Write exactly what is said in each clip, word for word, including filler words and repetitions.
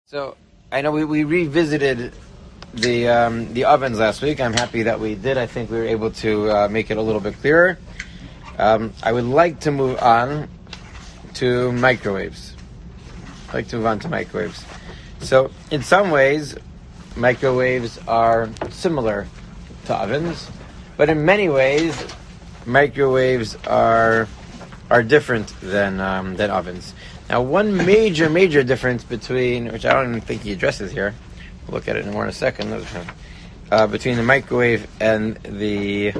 So I know we, we revisited the um, the ovens last week. I'm happy that we did. I think we were able to uh, make it a little bit clearer. Um, I would like to move on to microwaves. I'd like to move on to microwaves. So in some ways, microwaves are similar to ovens, but in many ways, microwaves are are different than um, than ovens. Now, one major, major difference between, which I don't even think he addresses here, we'll look at it in more in a second, uh, between the microwave and the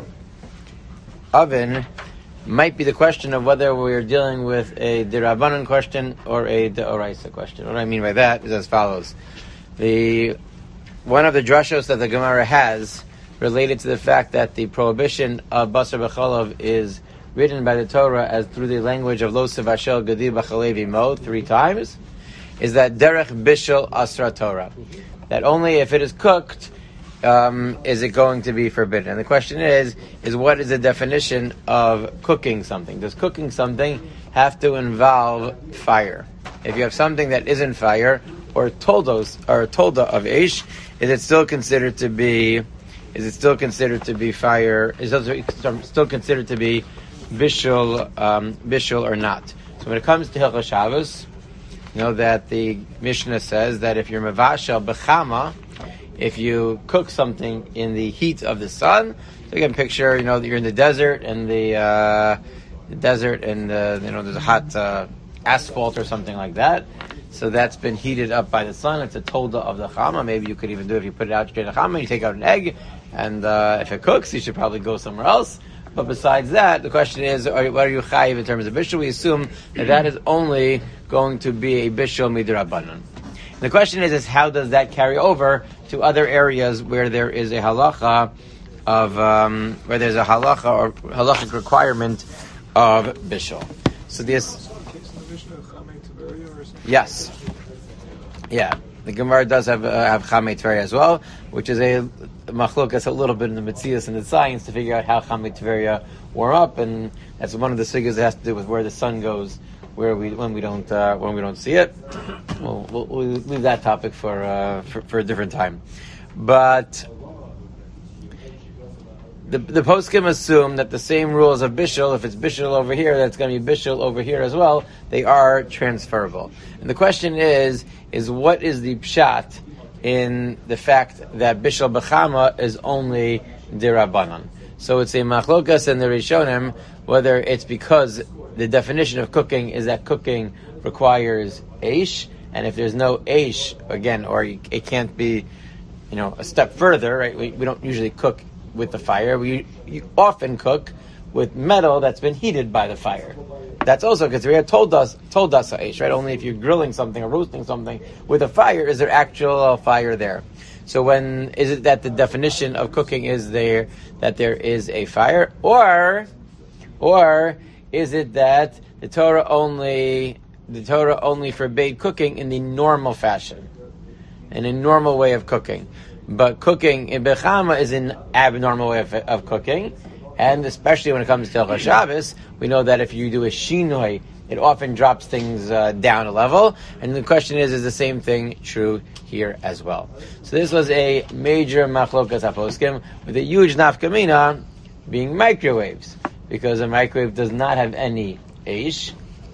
oven might be the question of whether we're dealing with a D'Rabbanan question or a D'Oraisa question. What I mean by that is as follows. The one of the drashos that the Gemara has related to the fact that the prohibition of Basar B'Chalav is written by the Torah as through the language of Lo Sevashel Gadi B'Chalevi Mo three times, is that Derech Bishul Asra Torah. That only if it is cooked um, is it going to be forbidden. And the question is, is what is the definition of cooking something? Does cooking something have to involve fire? If you have something that isn't fire, or toldos, or tolda of Eish, is it still considered to be, is it still considered to be fire, is it still considered to be bishul, um, bishul or not? So when it comes to Hilchos Shabbos, you know that the Mishnah says that if you're mevashel b'chama, if you cook something in the heat of the sun, so you can picture, you know, that you're in the desert and the, uh, the desert and uh, you know there's a hot uh, asphalt or something like that. So that's been heated up by the sun. It's a tolda of the chama. Maybe you could even do it if you put it out straight in the chama. You take out an egg, and uh, if it cooks, you should probably go somewhere else. But besides that, the question is, are, what are you chayiv in terms of bishul? We assume that that is only going to be a bishul midrabanan. The question is, is how does that carry over to other areas where there is a halacha of um, where there's a halacha or halachic requirement of bishul? So this, yes, yeah. The Gemara does have uh, have Chamei Tveria as well, which is a machlokas a little bit in the Metzias and the science to figure out how Chamei Tveria warm up, and that's one of the figures that has to do with where the sun goes, where we when we don't uh, when we don't see it. We'll, we'll, we'll leave that topic for, uh, for for a different time. But the the poskim assume that the same rules of bishul, if it's bishul over here, that's going to be bishul over here as well. They are transferable. And the question is, is what is the pshat in the fact that bishul b'chama is only d'Rabbanan? So it's a machlokas in the Rishonim whether it's because the definition of cooking is that cooking requires eish, and if there's no eish, again, or it can't be, you know, a step further, right? We, we don't usually cook with the fire. We you often cook with metal that's been heated by the fire. That's also because we had told us told us aish, right? Only if you're grilling something or roasting something with a fire is there actual fire there. So when is it that the definition of cooking is there that there is a fire, or or is it that the Torah only the Torah only forbade cooking in the normal fashion, in a normal way of cooking? But cooking in Bechama is an abnormal way of, of cooking, and especially when it comes to Hilchos Shabbos, we know that if you do a shinoi, it often drops things uh, down a level. And the question is, is the same thing true here as well? So this was a major machlokas haposkim with a huge nafkamina being microwaves, because a microwave does not have any eish,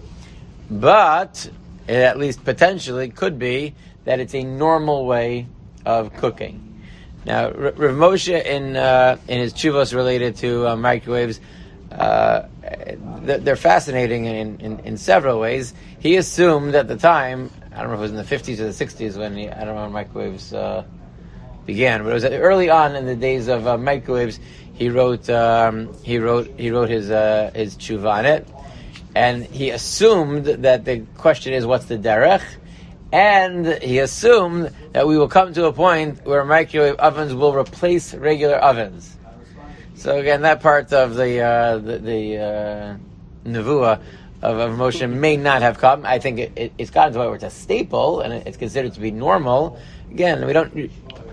but it at least potentially could be that it's a normal way of cooking. Now, Rav Moshe in uh, in his tshuvos related to uh, microwaves, uh, they're fascinating in, in, in several ways. He assumed at the time, I don't know if it was in the fifties or the sixties when he, I don't know when microwaves uh, began, but it was early on in the days of uh, microwaves. He wrote um, he wrote he wrote his uh, his tshuva on it, and he assumed that the question is what's the derech. And he assumed that we will come to a point where microwave ovens will replace regular ovens. So again, that part of the uh, the, the uh, nevuah of, of Moshe may not have come. I think it, it, it's gotten to a point where it's a staple and it's considered to be normal. Again, we don't we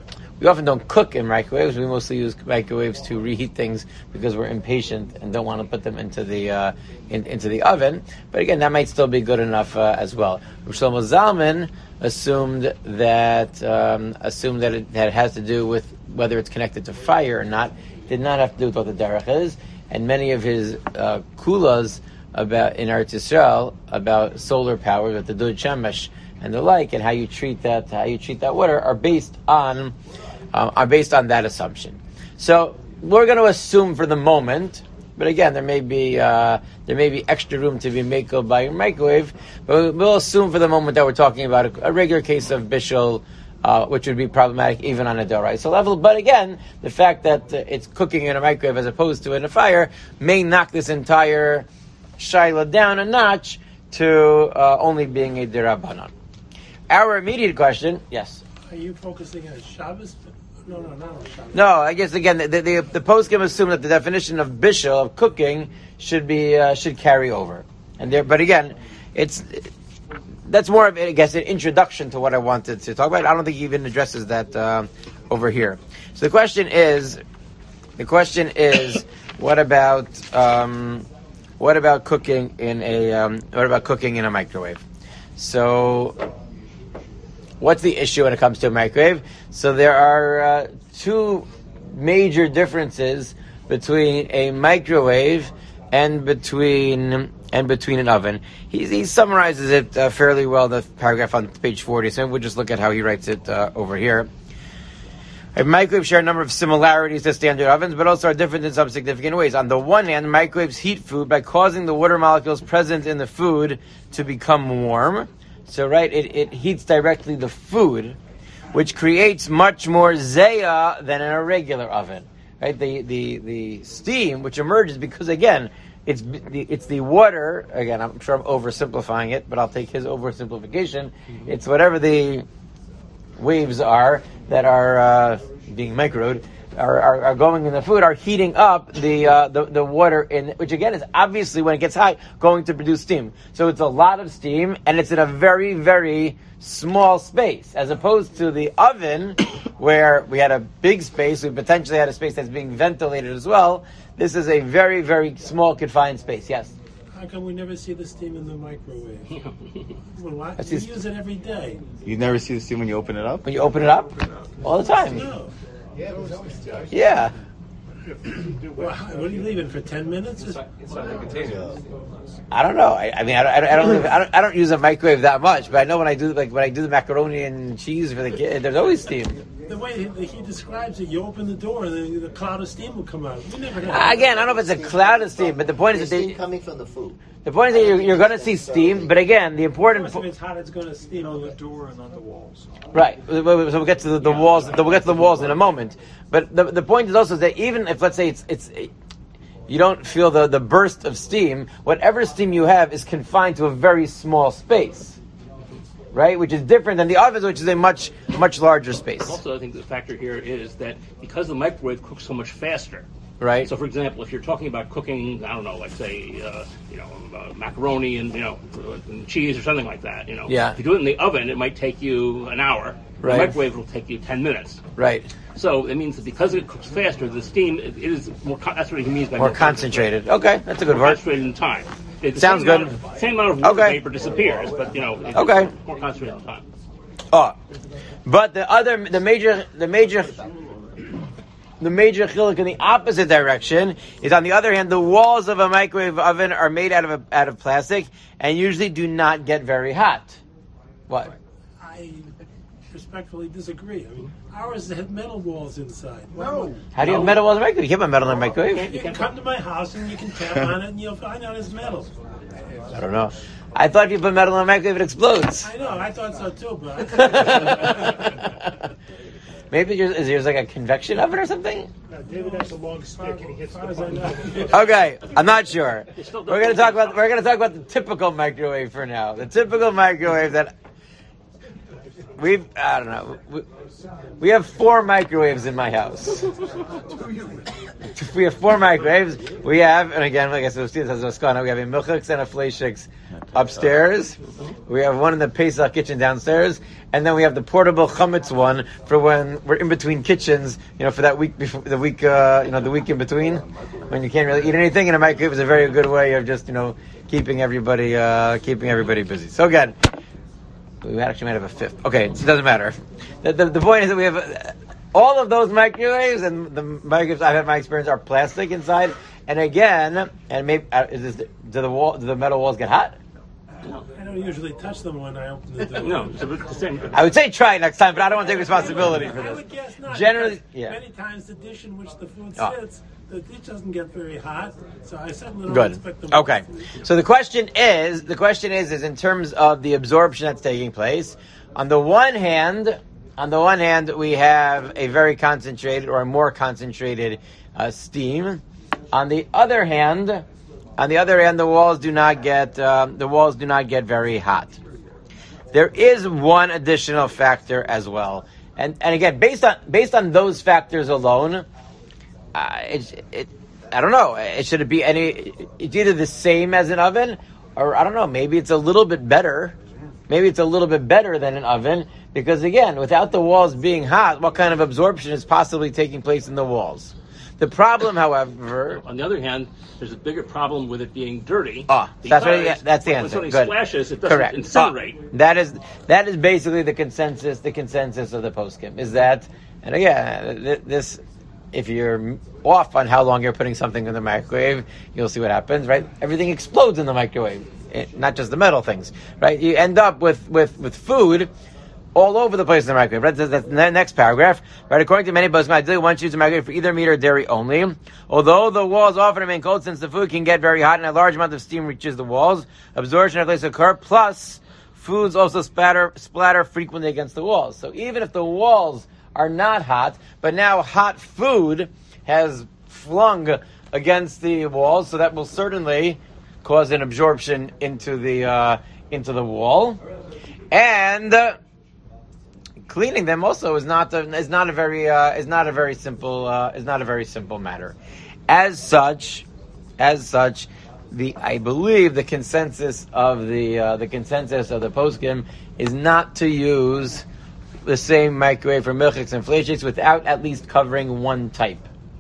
we often don't cook in microwaves. We mostly use microwaves to reheat things because we're impatient and don't want to put them into the uh, in, into the oven. But again, that might still be good enough uh, as well. Shlomo Zalman assumed that um, assumed that it, that it has to do with whether it's connected to fire or not. Did not have to do with what the derech is. And many of his uh, kulas about in Eretz Yisrael about solar power, with the Dud Shemesh and the like, and how you treat that, how you treat that water, are based on uh, are based on that assumption. So we're going to assume for the moment, but again, there may be uh, there may be extra room to be made by your microwave. But we'll assume for the moment that we're talking about a, a regular case of bishul, uh, which would be problematic even on a doraisa level. But again, the fact that uh, it's cooking in a microwave as opposed to in a fire may knock this entire shaila down a notch to uh, only being a derabanan. Our immediate question, yes. Are you focusing on Shabbos? No, no, not on Shabbos. No, I guess again the the, the poskim assume that the definition of bishul, of cooking, should be uh, should carry over, and there. But again, it's that's more of I guess an introduction to what I wanted to talk about. I don't think he even addresses that uh, over here. So the question is, the question is, what about um, what about cooking in a um, what about cooking in a microwave? So. What's the issue when it comes to a microwave? So there are uh, two major differences between a microwave and between and between an oven. He, he summarizes it uh, fairly well in the paragraph on page forty. So we'll just look at how he writes it uh, over here. A microwave share a number of similarities to standard ovens, but also are different in some significant ways. On the one hand, microwaves heat food by causing the water molecules present in the food to become warm. So, right, it, it heats directly the food, which creates much more zeya than in a regular oven. Right, the, the, the steam which emerges because again, it's the it's the water. Again, I'm sure I'm oversimplifying it, but I'll take his oversimplification. Mm-hmm. It's whatever the waves are that are uh, being microwed. Are, are, are going in the food, are heating up the, uh, the the water in, which again is obviously when it gets hot going to produce steam. So it's a lot of steam, and it's in a very very small space, as opposed to the oven, where we had a big space. We potentially had a space that's being ventilated as well. This is a very very small confined space. Yes. How come we never see the steam in the microwave? Well, why? We just, use it every day. You never see the steam when you open it up? When you open it up, all the time. No. Yeah. Well, what are you leaving for ten minutes? I don't know. I, I mean, I, I, I don't. Leave, I don't. I don't use a microwave that much, but I know when I do, like when I do the macaroni and cheese for the kid, there's always steam. The way he, he describes it, you open the door and then the cloud of steam will come out. We never had Again, I don't know if it's a cloud of steam, but the point There's is that steam they, coming from the food. the point is that you're, you're going to see steam. But again, the important If it's hot, it's going to steam on the door and on the walls. right. So we'll get to the, the walls. We'll get to the walls in a moment. But the the point is also that even if let's say it's it's you don't feel the the burst of steam, whatever steam you have is confined to a very small space. Right, which is different than the oven, which is a much, much larger space. Also, I think the factor here is that because the microwave cooks so much faster. Right. So, for example, if you're talking about cooking, I don't know, like say, uh, you know, uh, macaroni and you know, and cheese or something like that. You know, yeah. If you do it in the oven, it might take you an hour. Right. The microwave will take you ten minutes. Right. So it means that because it cooks faster, the steam it is more. Con- that's what he means by more concentrated. Okay, that's a good more word. Concentrated in time. It, Sounds good. Amount of, same amount of water Okay. vapor disappears, but you know, it's okay. more concentrated in time. Oh, but the other, the major, the major, the major chiluk in the opposite direction is, on the other hand, the walls of a microwave oven are made out of a, out of plastic and usually do not get very hot. What? I respectfully disagree. I mean, ours had metal walls inside. No. How do you have metal walls in a microwave? You can't have metal in a microwave. You can come to my house and you can tap on it and you'll find out it's metal. I don't know. I thought if you put metal in a microwave, it explodes. I know, I thought so too, but I Maybe yours, is yours like a convection oven or something? No, David has a long stick and he hits as far as I know. Okay, I'm not sure. We're gonna talk about we're gonna talk about the typical microwave for now. The typical microwave that we've I don't know. We, we have four microwaves in my house. We have four microwaves. We have, and again, like I said, we have a milchiks and a fleishiks upstairs. We have one in the Pesach kitchen downstairs, and then we have the portable chametz one for when we're in between kitchens. You know, for that week before the week, uh, you know, the week in between when you can't really eat anything. And a microwave is a very good way of just, you know, keeping everybody, uh, keeping everybody busy. So again, we actually might have a fifth. Okay, it doesn't matter. The, the, the point is that we have uh, all of those microwaves, and the microwaves I've had my experience are plastic inside. And again, and maybe uh, is this, do the wall, do the metal walls get hot? I don't usually touch them when I open the door. No, it's the same. I would say try it next time, but I don't want to take responsibility for I this. would guess not. Generally, because yeah. Many times the dish in which the food Oh. sits, the dish doesn't get very hot, so I certainly don't Good. expect them. Okay. So the question is, the question is, is in terms of the absorption that's taking place. On the one hand, on the one hand, we have a very concentrated or a more concentrated uh, steam. On the other hand, on the other hand, the walls do not get um, the walls do not get very hot. There is one additional factor as well, and and again, based on based on those factors alone, uh, it, it I don't know. It should it be any? It's either the same as an oven, or I don't know. Maybe it's a little bit better. Maybe it's a little bit better than an oven, because again, without the walls being hot, what kind of absorption is possibly taking place in the walls? The problem, however, On the other hand, there's a bigger problem with it being dirty. Ah, that's what, because yeah, that's the when answer. something Good. splashes, it doesn't Correct. incinerate. Ah, that is that is basically the consensus. The consensus of the poskim is that, and again, th- this, if you're off on how long you're putting something in the microwave, you'll see what happens. Right, everything explodes in the microwave. It, not just the metal things. Right, you end up with with with food all over the place in the microwave. Right? That's the next paragraph. Right? According to many poskim, ideally one chooses a microwave for either meat or dairy only. Although the walls often remain cold, since the food can get very hot and a large amount of steam reaches the walls, absorption of place occur. Plus, foods also splatter splatter frequently against the walls. So even if the walls are not hot, but now hot food has flung against the walls, so that will certainly cause an absorption into the uh, into the wall. And uh, cleaning them also is not a, is not a very uh, is not a very simple uh, is not a very simple matter. As such, as such, the I believe the consensus of the uh, the consensus of the poskim is not to use the same microwave for milchiks and fleishiks without at least covering one type.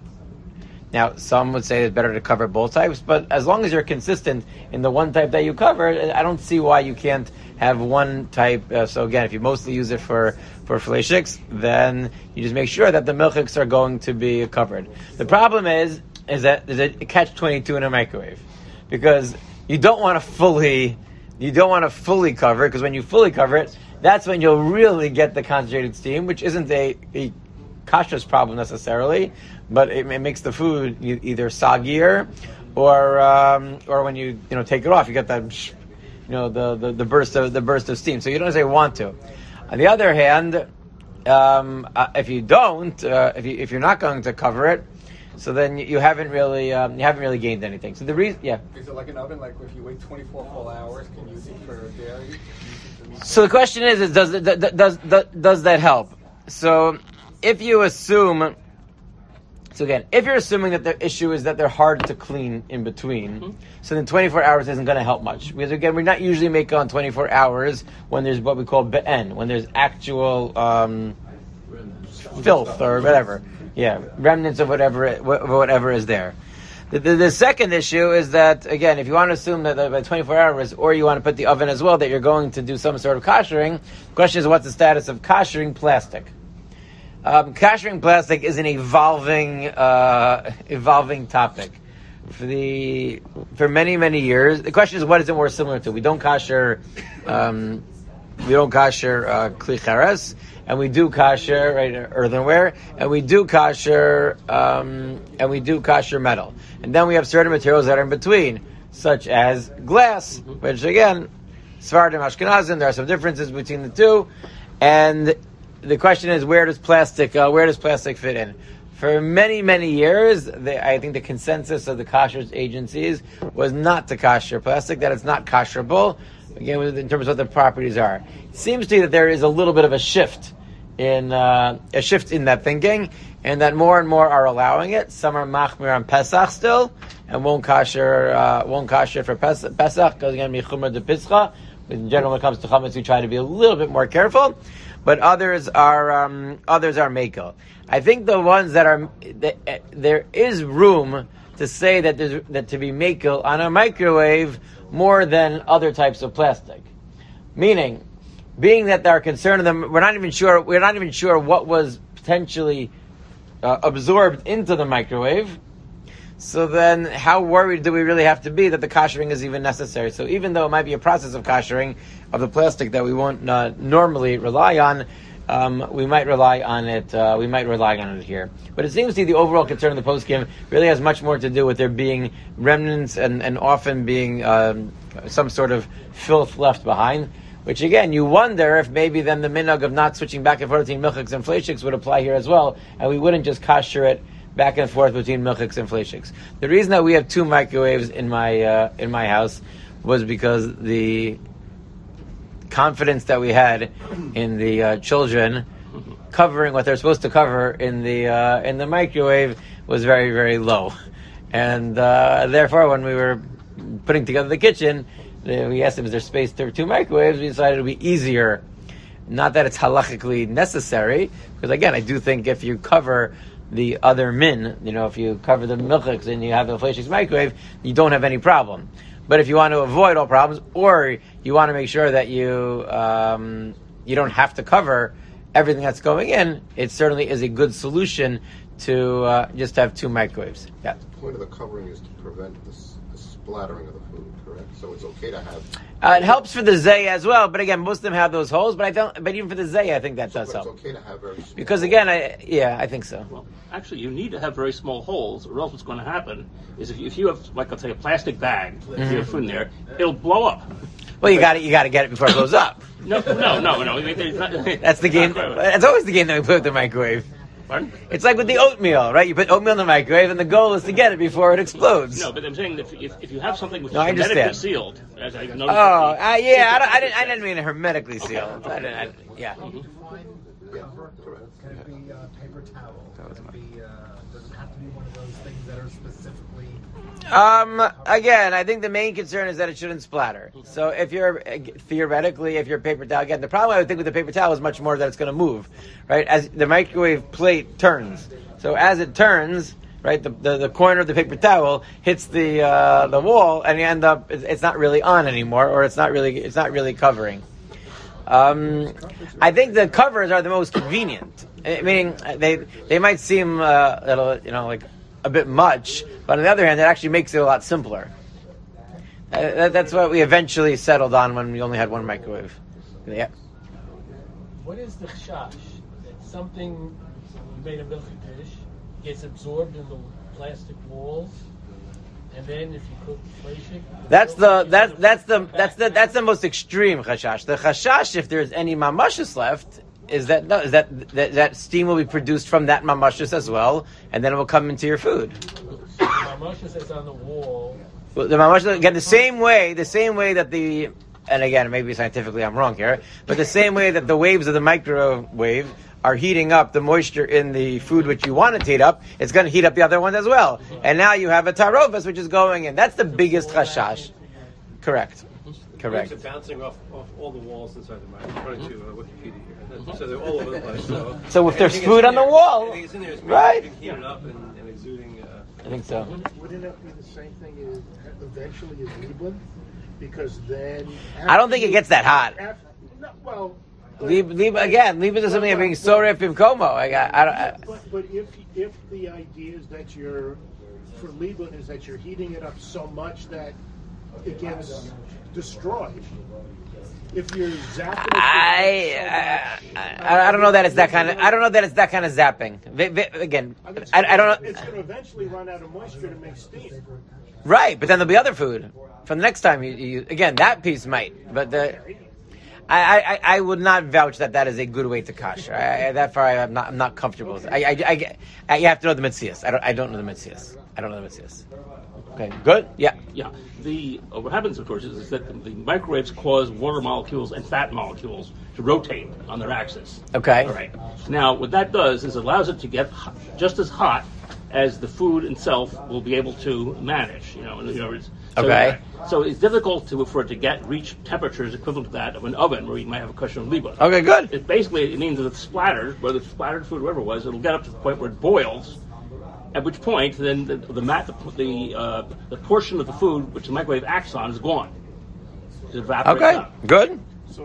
Now, some would say it's better to cover both types, but as long as you're consistent in the one type that you cover, I don't see why you can't have one type. Uh, so again, if you mostly use it for, for fleishiks, then you just make sure that the milchiks are going to be covered. The problem is, is that there's a catch twenty-two in a microwave, because you don't want to fully, you don't want to fully cover it, because when you fully cover it, that's when you'll really get the concentrated steam, which isn't a, a kashrus problem necessarily, but it, it makes the food either soggier, or um, or when you you know take it off, you get that you know the, the, the burst of the burst of steam. So you don't necessarily want to. On the other hand, um, uh, if you don't, uh, if you if you're not going to cover it, so then you haven't really um, you haven't really gained anything. So the reason, yeah. Is it like an oven? Like if you wait twenty-four full hours, can you use it for dairy? Can you use it for meat? So the question is, is does does does does, does that help? So if you assume. So again, if you're assuming that the issue is that they're hard to clean in between, mm-hmm. so then twenty-four hours isn't going to help much. Because again, we're not usually making on twenty-four hours when there's what we call be'en, when there's actual um, filth or whatever. Yeah, remnants of whatever whatever is there. The, the, the second issue is that, again, if you want to assume that by twenty-four hours, or you want to put the oven as well, that you're going to do some sort of koshering, the question is, what's the status of koshering plastic? Um, koshering plastic is an evolving, uh, evolving topic. For the for many many years, the question is, what is it more similar to? We don't kosher, um, we don't kosher uh, kli cheres, and we do kosher right earthenware, and we do kosher um, and we do kosher metal, and then we have certain materials that are in between, such as glass, which again, Sephardim, Ashkenazim, there are some differences between the two, and the question is, where does plastic uh, where does plastic fit in? For many, many years, they, I think the consensus of the kashrus agencies was not to kasher plastic, that it's not kasherable. again, in terms of what the properties are. It seems to me that there is a little bit of a shift in uh, a shift in that thinking, and that more and more are allowing it. Some are machmir on Pesach still, and won't kosher uh, won't kosher for Pesach. Pesach goes again michumra de pischa. In general, when it comes to chametz, we try to be a little bit more careful, but others are um, others are mekel. I think the ones that are that, uh, there is room to say that there's, that to be mekel on a microwave more than other types of plastic, meaning. Being that they're concerned of them, we're not even sure. We're not even sure what was potentially uh, absorbed into the microwave. So then, how worried do we really have to be that the koshering is even necessary? So even though it might be a process of koshering of the plastic that we won't uh, normally rely on, um, we might rely on it. Uh, we might rely on it here. But it seems to me the overall concern of the poskim really has much more to do with there being remnants and, and often being um, some sort of filth left behind. Which again, you wonder if maybe then the minhag of not switching back and forth between milchiks and fleishiks would apply here as well, and we wouldn't just kosher it back and forth between milchiks and fleishiks. The reason that we have two microwaves in my uh, in my house was because the confidence that we had in the uh, children covering what they're supposed to cover in the uh, in the microwave was very very low, and uh, therefore when we were putting together the kitchen. We asked him, is there space for two microwaves? We decided it would be easier. Not that it's halachically necessary, because again, I do think if you cover the other min, you know, if you cover the milchiks and you have the fleishiks microwave, you don't have any problem. But if you want to avoid all problems, or you want to make sure that you um, you don't have to cover everything that's going in, it certainly is a good solution to uh, just have two microwaves. Yeah. The point of the covering is to prevent the, the splattering of the food, correct? So it's okay to have... Uh, it helps for the zay as well, but again, most of them have those holes. But I don't. But even for the zay, I think that so does it's help. okay to have very small Because holes. again, I yeah, I think so. Well, actually, you need to have very small holes, or else what's going to happen is if you, if you have, like, let's say, a plastic bag, if you have food in there, it'll blow up. Well, you got to you got to get it before it blows up. No, no, no, no. I mean, there's not- That's the game. Not- That's always the game that we put in the microwave. Pardon? It's like with the oatmeal, right? You put oatmeal in the microwave, and the goal is to get it before it explodes. No, but I'm saying that if, if you have something which No, I is hermetically understand. sealed, as I noticed. Oh, uh, yeah. I, don't, I didn't. I didn't mean hermetically sealed. I didn't, I, yeah. Yeah, correct. Can it be uh, paper towel? Can it be, uh, does it have to be one of those things that are specifically... Um. Again, I think the main concern is that it shouldn't splatter. So if you're uh, theoretically, if you're paper towel, again, the problem I would think with the paper towel is much more that it's going to move, right? As the microwave plate turns, so as it turns, right, the the, the corner of the paper towel hits the uh, the wall, and you end up it's, it's not really on anymore, or it's not really it's not really covering. Um, I think the covers are the most convenient. I mean, they they might seem uh, a little, you know, like a bit much, but on the other hand, it actually makes it a lot simpler. Uh, that, that's what we eventually settled on when we only had one microwave. Yeah. What is the chash that something you made a milky dish gets absorbed in the plastic walls, and then if you cook fleishik, That's the that's that's the that's the that's the most extreme chashash. The chashash, if there's any mamashis left, is that no, is that, that that steam will be produced from that mamashis as well, and then it will come into your food. the mamash that's on the wall. Well, the mamashis again the same way, the same way that the and again maybe scientifically I'm wrong here, but the same way that the waves of the microwave are heating up the moisture in the food which you want it to heat up, it's going to heat up the other ones as well. And now you have a tarovas which is going in. That's the biggest chashash. Correct. Correct. Waves are bouncing off, off all the walls inside the mine. According to uh, Wikipedia here, so they're all over the place. So, So if there's anything food that's on the in there- wall, anything that's in there is right? being heated up and, and exuding. Uh, I think so. Wouldn't that be the same thing as eventually as Liebland? Because then... I don't think it gets that hot. After, no, well... but- Leave, leave again. Leave it as something that being so rip in como. I got. I don't. I, But, but if if the idea is that you're for Liebland is that you're heating it up so much that it gets destroyed. If you're zapping it, I, I, I don't know that it's that kind of. I don't know that it's that kind of zapping. Vi- vi- Again, I mean, it's I, gonna- I don't know. It's going to eventually run out of moisture to make steam. Right, but then there'll be other food from the next time you, you. Again, that piece might, but the. I, I, I would not vouch that that is a good way to kasher. I, I, that far, I'm not I'm not comfortable with it. I, I, I, I, you have to know the mitzias. I don't I don't know the mitzias. I don't know the mitzias. Okay, good. Yeah, yeah. The uh, what happens, of course, is, is that the, the microwaves cause water molecules and fat molecules to rotate on their axis. Okay. All right. Now, what that does is allows it to get hot, just as hot as the food itself will be able to manage. You know, in other words. So, okay. Uh, so it's difficult to, for it to get reach temperatures equivalent to that of an oven where you might have a kosher liba. Okay, good. It basically it means that it's splattered, whether it's splattered food, whatever it was, it'll get up to the point where it boils. At which point, then the the mat, the the, uh, the portion of the food which the microwave acts on is gone. It evaporates Okay, out. good.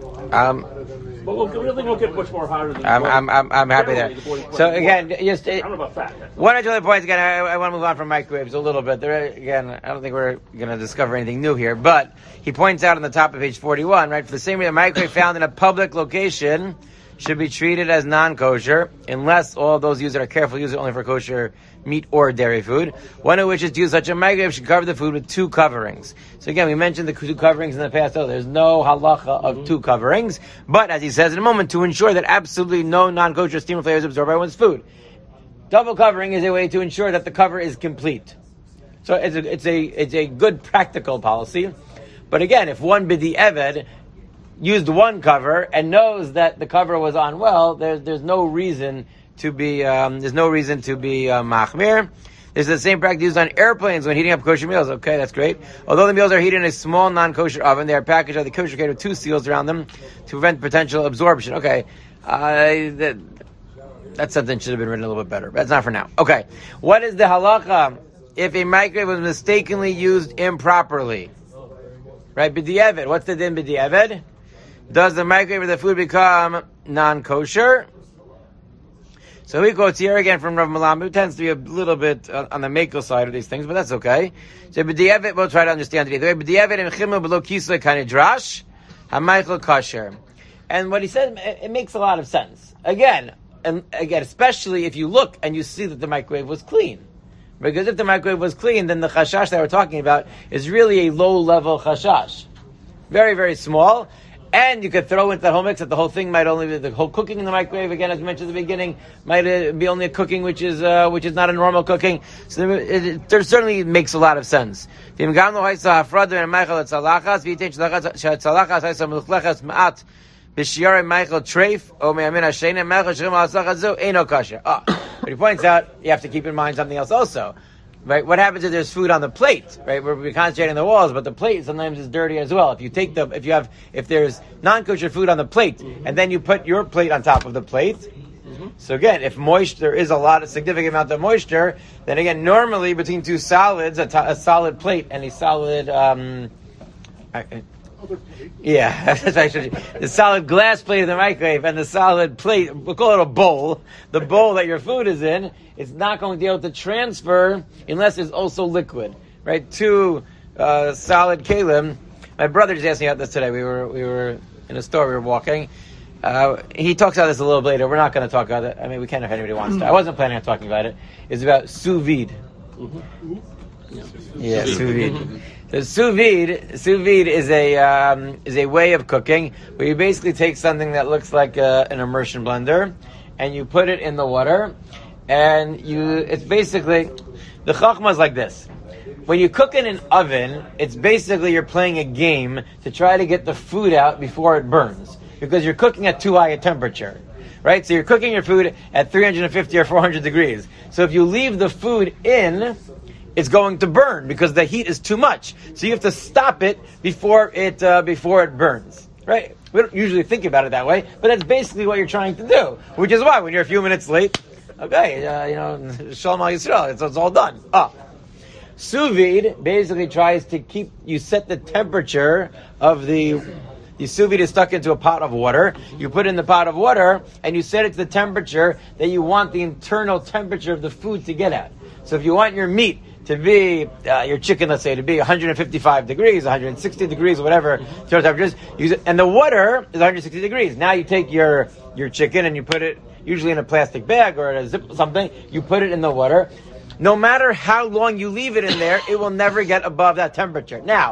Um, but we'll, we really won't get much more hotter than. I'm I'm I'm, I'm happy there. So again, just I don't know about fat. One or two other points. Again, I, I want to move on from microwaves a little bit. There again, I don't think we're going to discover anything new here. But he points out on the top of page forty-one, right? For the same reason, a microwave found in a public location should be treated as non-kosher unless all those users are careful use it only for kosher meat or dairy food. One of which is to use such a microwave should cover the food with two coverings. So again, we mentioned the two coverings in the past. Oh, there's no halacha of mm-hmm. two coverings, but as he says in a moment, to ensure that absolutely no non-kosher steam or flavor is absorbed by one's food. Double covering is a way to ensure that the cover is complete. So it's a it's a it's a good practical policy. But again, if one bidi eved used one cover and knows that the cover was on well, there's there's no reason to be um, there's no reason to be uh, machmir. This is the same practice used on airplanes when heating up kosher meals. Okay, that's great. Although the meals are heated in a small non-kosher oven, they are packaged with the kosher cage with two seals around them to prevent potential absorption. Okay, uh, that, that sentence should have been written a little bit better, but that's not for now. Okay, what is the halacha if a microwave was mistakenly used improperly? Right, b'di'evet. What's the din b'di'evet? Does the microwave of the food become non-kosher? So he quotes here again from Rav Malam, who tends to be a little bit on the Mako side of these things, but that's okay. So b'di'evet, we'll try to understand it either way. B'di'evet im chimel below kisle kind of drash, ha'meichel kosher. And what he said, it, it makes a lot of sense. Again, and again, especially if you look and you see that the microwave was clean. Because if the microwave was clean, then the chashash that we're talking about is really a low-level chashash. Very, very small. And you could throw into that whole mix that the whole thing might only be the whole cooking in the microwave. Again, as we mentioned at the beginning, might uh, be only a cooking which is uh, which is not a normal cooking. So there, it, it, there certainly makes a lot of sense. But he points out you have to keep in mind something else also. Right? What happens if there's food on the plate? Right? We're, we're concentrating on the walls, but the plate sometimes is dirty as well. If you take the, if you have, if there's non-kosher food on the plate, mm-hmm. and then you put your plate on top of the plate. Mm-hmm. So again, if moisture, there is a lot, a significant amount of moisture, then again, normally between two solids, a, to, a solid plate and a solid, um, I, yeah, that's what I should. The solid glass plate in the microwave and the solid plate, we'll call it a bowl, the bowl that your food is in, it's not going to be able to transfer unless it's also liquid, right? Two uh, solid kalim. My brother just asked me about this today. We were we were in a store. We were walking. Uh, he talks about this a little bit later. We're not going to talk about it. I mean, we can if anybody wants to. I wasn't planning on talking about it. It's about sous vide. Mm-hmm. Yeah, yeah sous vide. So sous vide, sous vide is a um, is a way of cooking where you basically take something that looks like a, an immersion blender, and you put it in the water. And you, it's basically, the chachma is like this. When you cook in an oven, it's basically you're playing a game to try to get the food out before it burns. Because you're cooking at too high a temperature. Right? So you're cooking your food at three hundred fifty or four hundred degrees. So if you leave the food in, it's going to burn because the heat is too much. So you have to stop it before it, uh, before it burns. Right? We don't usually think about it that way, but that's basically what you're trying to do. Which is why when you're a few minutes late, okay, uh, you know, Shalom Al Yisrael, it's, it's all done. Ah. Sous vide basically tries to keep, you set the temperature of the, the sous vide is stuck into a pot of water. You put it in the pot of water, and you set it to the temperature that you want the internal temperature of the food to get at. So if you want your meat to be, uh, your chicken, let's say, to be one hundred fifty-five degrees, one hundred sixty degrees, whatever, temperatures, use it, and the water is one hundred sixty degrees. Now you take your, your chicken and you put it, usually in a plastic bag or a zip something, you put it in the water. No matter how long you leave it in there, it will never get above that temperature. Now,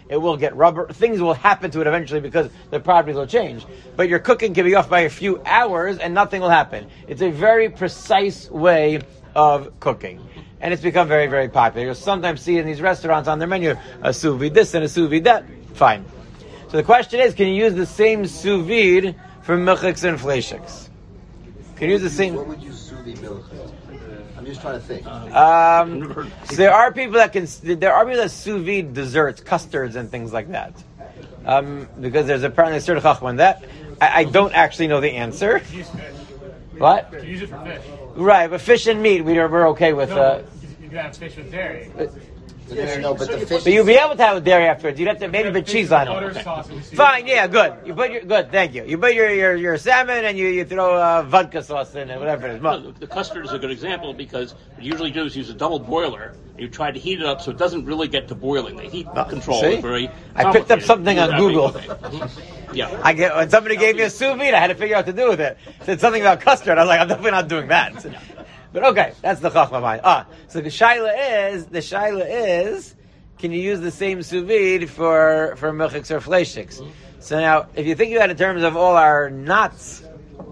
it will get rubber. Things will happen to it eventually because the properties will change. But your cooking can be off by a few hours and nothing will happen. It's a very precise way of cooking. And it's become very, very popular. You'll sometimes see in these restaurants on their menu a sous vide this and a sous vide that. Fine. So the question is, can you use the same sous vide for milchiks and fleishiks? Can you use the same? What would you sous vide milchiks? I'm just trying to think. Um, so there are people that can. There are people that sous vide desserts, custards, and things like that. Um, because there's apparently a certain chachma on that. I, I don't actually know the answer. Use fish. What? You use it for fish. Right, but fish and meat, we are, we're okay with. No, Uh, you can have fish with dairy. But, Yeah, no, but the fish. but you'll be able to have it dairy afterwards. You'd have to maybe put cheese on Butter, it. sauce, and you see Fine, yeah, good. You put your good. Thank you. You put your your, your salmon and you, you throw uh, vodka sauce in it, whatever it is. No, the, the custard is a good example because what you usually do is use a double boiler. And you try to heat it up so it doesn't really get to boiling. The heat control see? is very I picked up complicated. something on Exactly. Google. Mhm. Yeah. I get when somebody gave me a sous vide, I had to figure out what to do with it. It said something about custard. I was like, I'm definitely not doing that. But okay, that's the chachma mind. Ah, so the shaila is the shaila is. Can you use the same sous vide for, for milchiks or fleishiks? So now, if you think about it in terms of all our knots,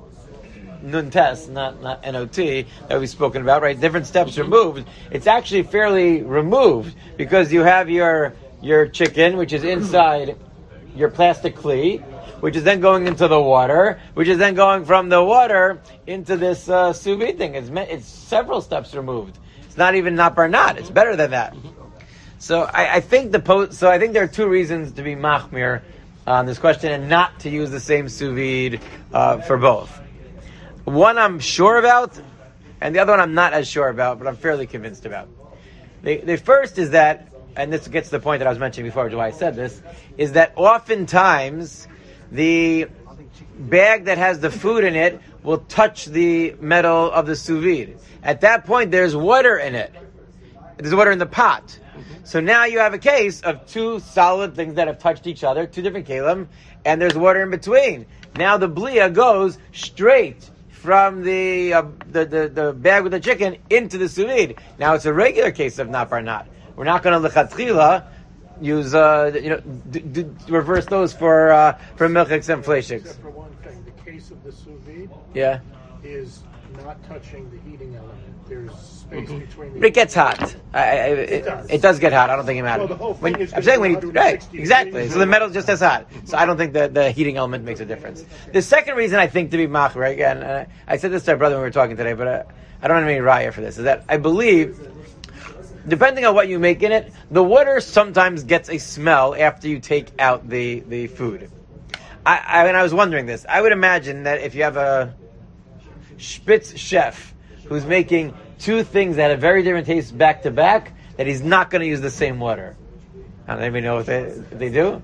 nun test, not, not N O T, that we've spoken about, right? Different steps removed. It's actually fairly removed because you have your, your chicken, which is inside your plastic kli, which is then going into the water, which is then going from the water into this uh, sous vide thing. It's, it's several steps removed. It's not even not bar not. It's better than that. So I, I think the po- so I think there are two reasons to be machmir on this question and not to use the same sous vide uh, for both. One I'm sure about, and the other one I'm not as sure about, but I'm fairly convinced about. The, the first is that, and this gets to the point that I was mentioning before, which is why I said this, is that oftentimes the bag that has the food in it will touch the metal of the sous vide. At that point, there's water in it. There's water in the pot. So now you have a case of two solid things that have touched each other, two different kalim, and there's water in between. Now the blia goes straight from the, uh, the, the the bag with the chicken into the sous vide. Now it's a regular case of not bar not. We're not going to lechatchila use uh, you know d- d- reverse those for uh, for milchiks and fleishiks. Except for one thing, the case of the sous vide Yeah. is not touching the heating element. There's space Mm-hmm. between the. But it gets hot. I, I, it, It does. it does get hot. I don't think it matters. Well, the whole thing When- is I'm saying when you one right, hundred sixty exactly. degrees. So the metal's just as hot. So I don't think that the heating element makes a difference. The second reason I think to be machmer, again, and I, I said this to my brother when we were talking today, but I, I don't have any raya for this. Is that I believe, depending on what you make in it, the water sometimes gets a smell after you take out the the food. I, I and I was wondering this. I would imagine that if you have a Spitz chef who's making two things that have very different tastes back to back, that he's not going to use the same water. I don't even know if they, if they do.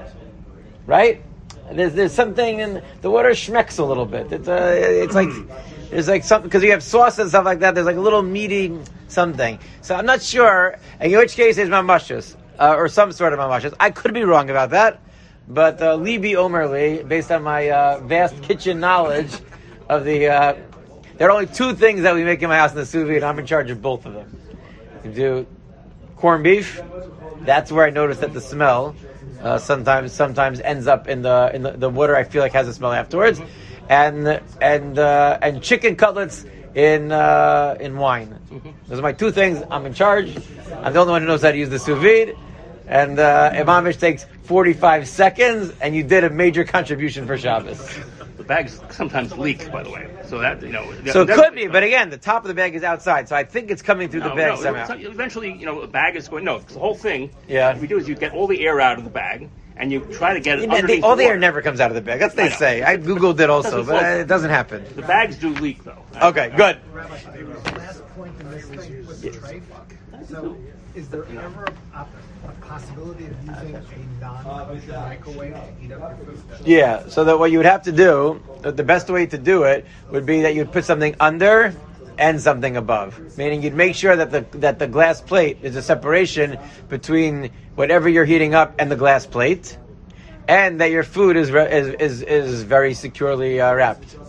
Right? There's there's something in the water schmecks a little bit. It's uh, it's like there's like something because you have sauce and stuff like that. There's like a little meaty something. So I'm not sure. In which case, it's mamashus uh, or some sort of mamashus. I could be wrong about that, but uh, Libi Omerli, based on my uh, vast kitchen knowledge of the. Uh, There are only two things that we make in my house in the sous vide, and I'm in charge of both of them. You do corned beef. That's where I notice that the smell uh, sometimes sometimes ends up in the in the, the water. I feel like has a smell afterwards, and and uh, and chicken cutlets in uh, in wine. Those are my two things. I'm in charge. I'm the only one who knows how to use the sous vide. And uh, Imamish takes forty-five seconds, and you did a major contribution for Shabbos. The bags sometimes leak, by the way. So that, you know. So it could be, but again, the top of the bag is outside, so I think it's coming through no, the bag no, somehow. it's- Eventually, you know, a bag is going. No, the whole thing. Yeah. What you do is you get all the air out of the bag, and you try to get it You know, underneath the, all the the air water. never comes out of the bag. That's what I they know. say. I googled it also, Doesn't but flow. it doesn't happen. The bags do leak, though. Okay, good. Last point in this thing was the tray. So, is there ever a, a possibility of using a non-microwave to heat up your food? Yeah, so that what you would have to do, the best way to do it would be that you'd put something under and something above. Meaning you'd make sure that the that the glass plate is a separation between whatever you're heating up and the glass plate, and that your food is re- is is, is very securely uh, wrapped.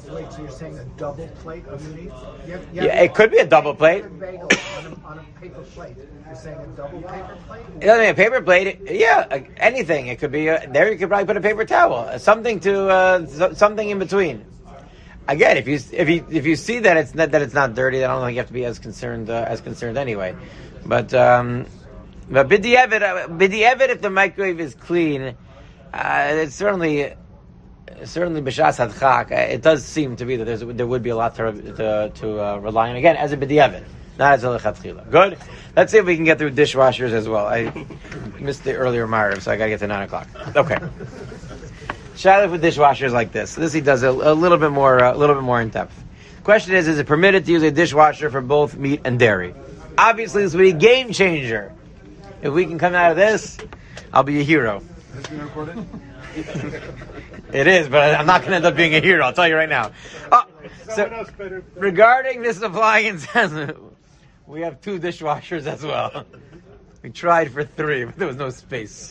Wait, so you're saying a double plate underneath? You have, you Yeah, have it could be a double plate. bagel on a, on a paper plate. You're saying a double paper plate? You know, I mean, a paper plate, yeah, uh, anything. It could be uh, there. You could probably put a paper towel, uh, something to uh, so, something in between. Again, if you if you if you see that it's not, that it's not dirty, then I don't think you have to be as concerned uh, as concerned anyway. But um, but b'di'evet, uh, b'di'evet, if the microwave is clean, uh, it's certainly certainly b'shas hadchak. Uh, it does seem to be that there's, there would be a lot to to, to uh, rely on. Again, as a b'di'evet, not as a lechatchila. Good. Let's see if we can get through dishwashers as well. I missed the earlier Ma'ariv, so I got to get to nine o'clock. Okay. Shaila with dishwashers like this. This he does a, a little bit more, a little bit more in depth. Question is: is it permitted to use a dishwasher for both meat and dairy? Obviously, this would be a game changer. If we can come out of this, I'll be a hero. Is this being recorded? It is, but I'm not going to end up being a hero. I'll tell you right now. Oh, so regarding this appliance, we have two dishwashers as well. We tried for three, but there was no space.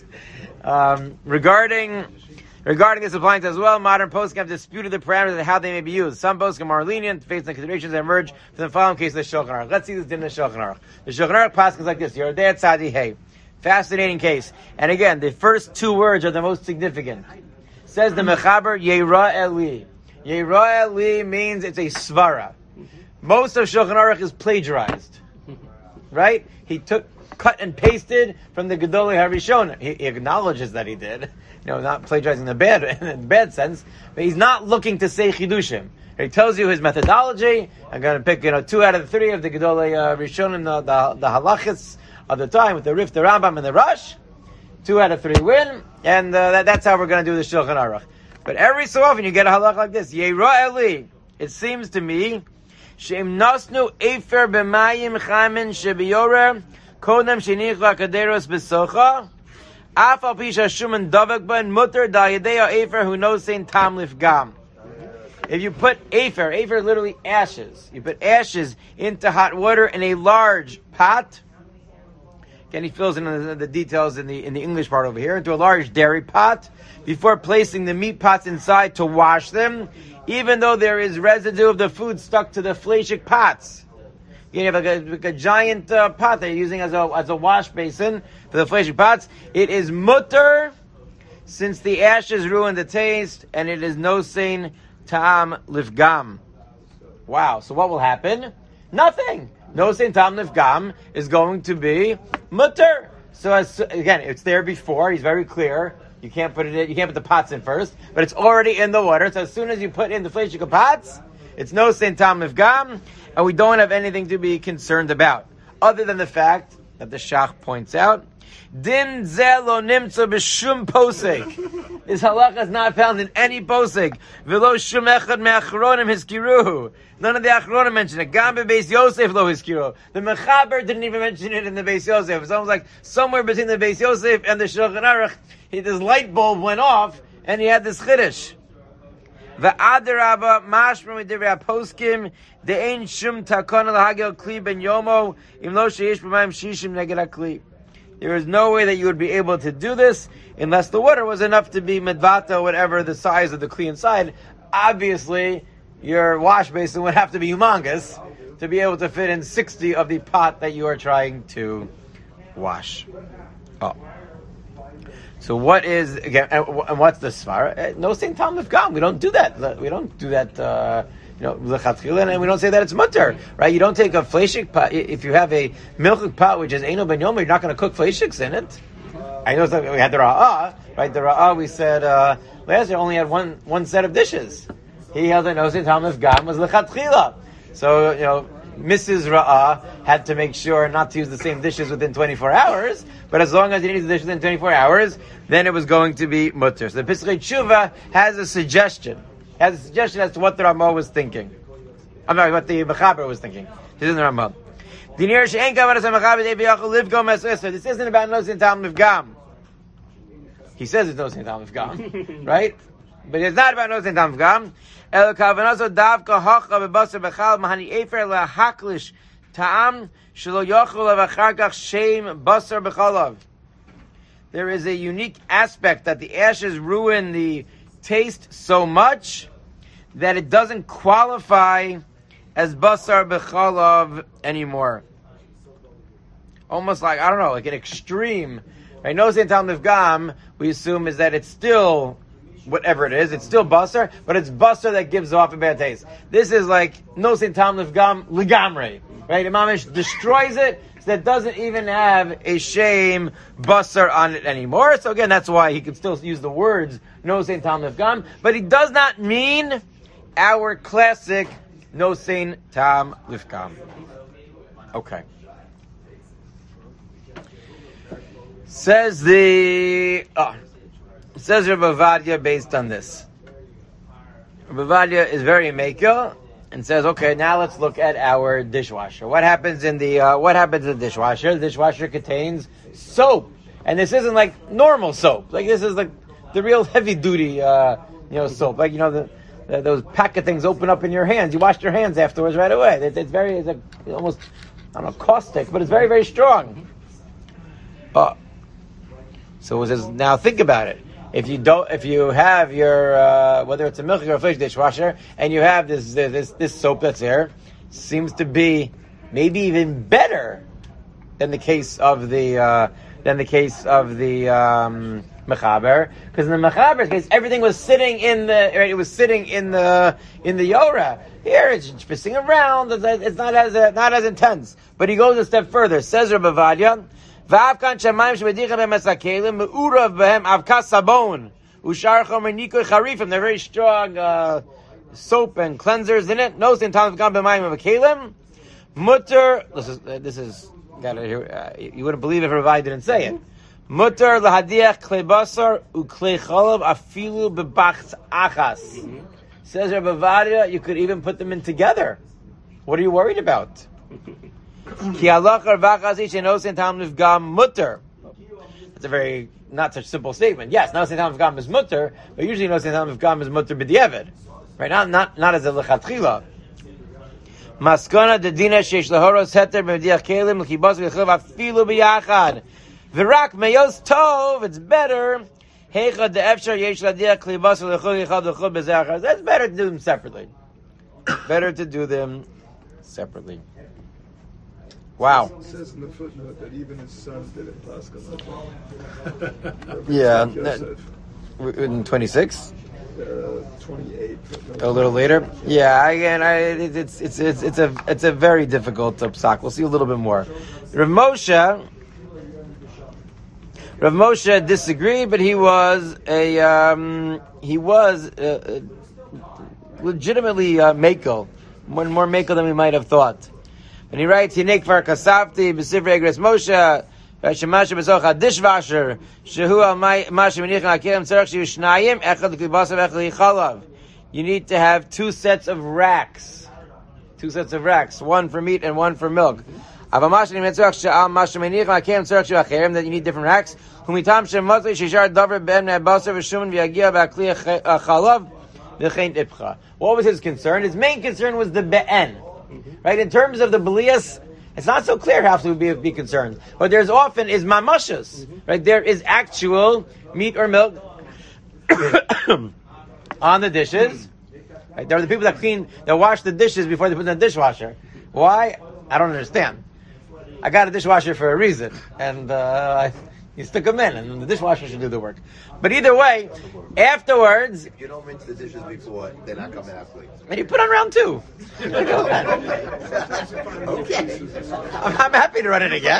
Um, regarding. Regarding this appliance as well, modern poskim have disputed the parameters of how they may be used. Some poskim are more lenient based on considerations that emerge from the following case of the Shulchan Aruch. Let's see this in the Shulchan Aruch. The Shulchan Aruch passes like this: Yordei Tzadi Hey. Fascinating case. And again, the first two words are the most significant. Says the Mechaber, Yeira Eli. Yeira Eli means it's a svara. Most of Shulchan Aruch is plagiarized, right? He took, cut and pasted from the Gedolei HaRishon. He, he acknowledges that he did. You know, not plagiarizing in the bad, in the bad sense, but he's not looking to say chidushim. He tells you his methodology. I'm going to pick, you know, two out of the three of the Gedolei uh, Rishonim, the, the, the halachas of the time with the Rif, the Rambam, and the Rush. Two out of three win, and uh, that, that's how we're going to do the Shulchan Aruch. But every so often you get a halach like this. Yeira Eli. It seems to me, Sheim Nasnu Efer B'Mayim Chamin Shebiyorer Kodem Shenich Lakaderos B'Socha. Afal Pisha Shuman Davak Ben Mutter Dayadea Efer who knows Saint Tam Lifgam. If you put Afer, Afer literally ashes. You put ashes into hot water in a large pot. Again, he fills in the, the details in the in the English part over here. Into a large dairy pot before placing the meat pots inside to wash them, even though there is residue of the food stuck to the fleshik pots. You have like a, like a giant uh, pot that you're using as a as a wash basin for the fleshik pots. It is mutter, since the ashes ruin the taste, and it is no sin tam lifgam. Wow. So what will happen? Nothing. No sin tam lifgam is going to be mutter. So as, again, it's there before. He's very clear. You can't put it in. You can't put the pots in first, but it's already in the water. So as soon as you put in the fleshik pots, it's no sin tam lifgam, and we don't have anything to be concerned about, other than the fact that the Shach points out, Din zelo nimtza b'shum posek. This halacha is not found in any posek. V'lo shum echad me'achronim hiskiruhu. None of the achronim mention it. Gam be'beis Yosef lo hiskiruhu. The Mechaber didn't even mention it in the Beis Yosef. It's almost like somewhere between the Beis Yosef and the Shulchan Aruch, he, this light bulb went off, and he had this chiddush. V'adarabba mashma midivrei poskim de'ein shum takon lahagel kli ben yomo im lo sheish b'mayim shishim neged hakli. There is no way that you would be able to do this unless the water was enough to be medvata, whatever the size of the kli inside. Obviously, your wash basin would have to be humongous to be able to fit in sixty of the pot that you are trying to wash. Oh. So what is, again, and what's the svara? No sin tam lifgam. We don't do that. We don't do that, uh, you know, lechatchila, and we don't say that it's mutter, right? You don't take a fleshik pot. If you have a milchik pot, which is eino ben yomer, you're not going to cook fleshiks in it. I know we had the ra'ah, right? The ra'ah, we said, uh, last year only had one, one set of dishes. He held that no sin tam lifgam was lechatchila. So, you know, Missus Ra'ah had to make sure not to use the same dishes within twenty-four hours, but as long as you didn't use the dishes within twenty-four hours, then it was going to be mutter. So the Pesachei Tshuva has a suggestion, has a suggestion as to what the Ramah was thinking. I'm sorry, what the Mechaber was thinking. This isn't the Ramah. This isn't about no sin tam lifgam. He says it's no sin tam lifgam, right? But it's not about no sin tam lifgam. El kavanaso davka hacha bebasar bechal mahani efer lahaklish ta'am shelo yochel avacharkach shem basar bechalav. There is a unique aspect that the ashes ruin the taste so much that it doesn't qualify as basar b'chalav anymore. Almost like, I don't know, like an extreme. Right? No sin tam nifgam, we assume, is that it's still whatever it is, it's still basar, but it's basar that gives off a bad taste. This is like no sin tam nifgam ligamre. Right? Imamish destroys it, so that doesn't even have a shame basar on it anymore. So again, that's why he could still use the words no sin tam nifgam, but he does not mean our classic no sin tam nifgam. Okay. Says the oh, says Rabbi Ovadia based on this. Rabbi Ovadia is very makel and says, okay, now let's look at our dishwasher. What happens in the uh, what happens in the dishwasher? The dishwasher contains soap, and this isn't like normal soap. Like this is like the real heavy duty, uh, you know, soap. Like you know the, the those packet things open up in your hands. You wash your hands afterwards right away. It, it's very it's like almost I don't know caustic, but it's very very strong. Uh, So it says, now think about it. If you don't, if you have your uh, whether it's a milk or a fish dishwasher, and you have this this this soap that's there, seems to be maybe even better than the case of the uh, than the case of the um, mechaber, because in the mechaber's case, everything was sitting in the right, it was sitting in the in the yora. Here it's twisting around. It's not as uh, not as intense. But he goes a step further. Says Rabbi Ovadia. V'avkan shemayim shemedicha behem esakelim me'urav behem avkas sabon ushar chomer nikoy charifim. They're very strong uh, soap and cleansers in it. No sin tam nifgam b'mayim of a kelim. Mutter. This is uh, this is. Gotta hear, uh, you wouldn't believe if Rabbi didn't say it. Mutter lahadiach klei basar uklei chalav afilu bebacht achas. Says Rabbi Ovadia, you could even put them in together. What are you worried about? Ki halachar v'achas ish eno sin tam nifgam mutter. That's a very not such simple statement. Yes, no sin tam nifgam is mutter, but usually no sin tam nifgam is mutter b'diavad, right? Not not not as a lechatchila. Maskana de dina sheish lahoros heter b'mediach kelim l'kibos v'chilv afilu b'yachad v'rak meyos tov. It's better. Heichad de efshar yesh ladiach klibos v'chilv yichad v'chilv b'zachar. That's better to do them separately. Better to do them separately. Wow. It says in the footnote that even his sons did it. Yeah. In twenty-six? Uh, twenty-eight. A little later. Yeah. Again, I, it, it's it's it's it's a it's a very difficult psak. We'll see a little bit more. Rav Moshe. Rav Moshe disagreed, but he was a um, he was uh, legitimately uh, makel, one more makel than we might have thought. And he writes, "Hinek var kasavti b'sifrei Egros Moshe v'shemashe b'socha dishvasher shehu al mashe menichim akelim tzarich shehu shnayim echad l'klibasav echad l'chalav." You need to have two sets of racks, two sets of racks, one for meat and one for milk. Avamashe nimetzarich she'al mashe menichim akelim tzarich shehu acherim, that you need different racks. Humitam shemotli shishar davar ben ne'basar v'shuman v'yagia b'akli chalav v'chein ipcha. What was his concern? His main concern was the be'en. Right, in terms of the belias, it's not so clear how to be, be concerned. But there's often is mamashas, mm-hmm. right? There is actual meat or milk on the dishes. Right? There are the people that clean, that wash the dishes before they put in the dishwasher. Why? I don't understand. I got a dishwasher for a reason, and uh, you stick them in, and the dishwasher should do the work. But either way, afterwards, if you don't rinse the dishes before, they're not coming out clean. And you put on round two. Okay. I'm, I'm happy to run it again.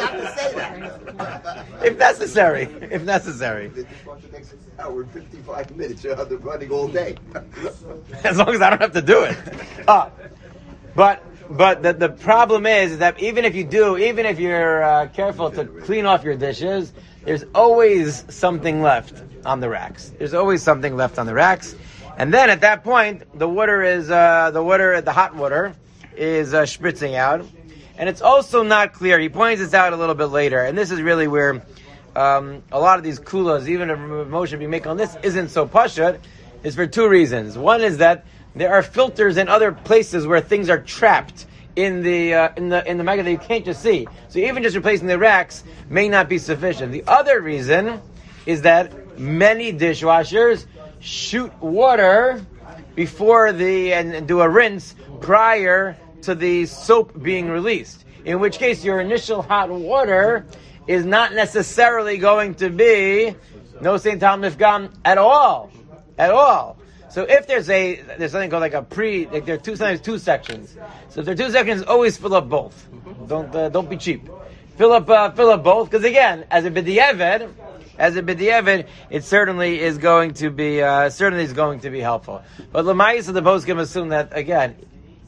If necessary. If necessary. The dishwasher takes an hour and fifty-five minutes. You're running all day. As long as I don't have to do it. Uh, but but the, the problem is that even if you do, even if you're uh, careful to clean off your dishes, there's always something left on the racks. There's always something left on the racks. And then at that point, the water is, uh, the water, the hot water is uh, spritzing out. And it's also not clear. He points this out a little bit later. And this is really where um, a lot of these kulas, even if Moshe be making on this, isn't so pashut, is for two reasons. One is that there are filters in other places where things are trapped in the uh, in the in the maggah that you can't just see. So even just replacing the racks may not be sufficient. The other reason is that many dishwashers shoot water before the and, and do a rinse prior to the soap being released. In which case, your initial hot water is not necessarily going to be no Saint Tal Mifgam at all, at all. So if there's a there's something called like a pre, like there are two sometimes two sections. So if there are two sections, always fill up both. Don't uh, don't be cheap. Fill up uh, fill up both, because again, as a b'diavad, as a b'diavad, it certainly is going to be uh, certainly is going to be helpful. But l'mayis of the poskim assume that again,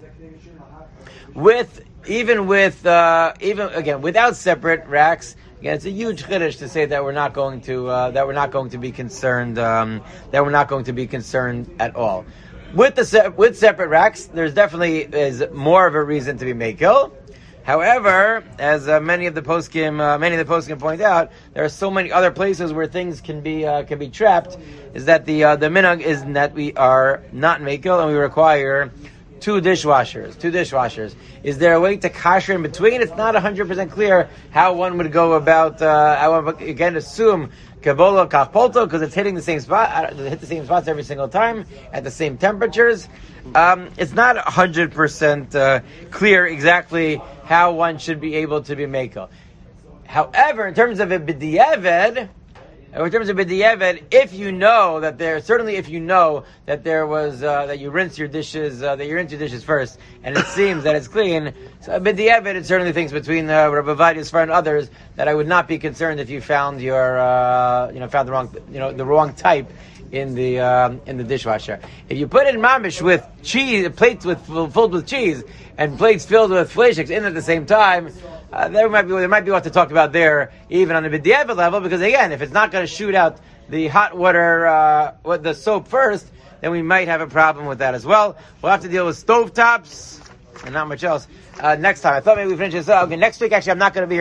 with even with uh, even again without separate racks. Again, it's a huge chiddush to say that we're not going to uh, that we're not going to be concerned um, that we're not going to be concerned at all. With the se- with separate racks, there's definitely is more of a reason to be makil. However, as uh, many of the poskim uh, many of the poskim point out, there are so many other places where things can be uh, can be trapped. Is that the uh, the minhag is that we are not makil and we require two dishwashers, two dishwashers. Is there a way to kasher in between? It's not one hundred percent clear how one would go about, uh, I would again assume Kabbalah Kachpolto, because it's hitting the same spot, it hit the same spots every single time, at the same temperatures. Um, it's not one hundred percent uh, clear exactly how one should be able to be makel. However, in terms of a b'diavad, in terms of b'diavad, if you know that there, certainly if you know that there was, uh, that you rinse your dishes, uh, that you rinse your dishes first, and it seems that it's clean, so b'diavad, it certainly thinks between uh, Rabbi Vadi's and others that I would not be concerned if you found your, uh, you know, found the wrong, you know, the wrong type in the um, in the dishwasher. If you put it in mamish with cheese, plates with filled with cheese, and plates filled with fleishiks in at the same time, Uh, there might be there might be what to talk about there, even on the b'diavad level, because again, if it's not going to shoot out the hot water uh, with the soap first, then we might have a problem with that as well. We'll have to deal with stovetops and not much else uh, next time. I thought maybe we finish this up. Okay, next week, actually, I'm not going to be here.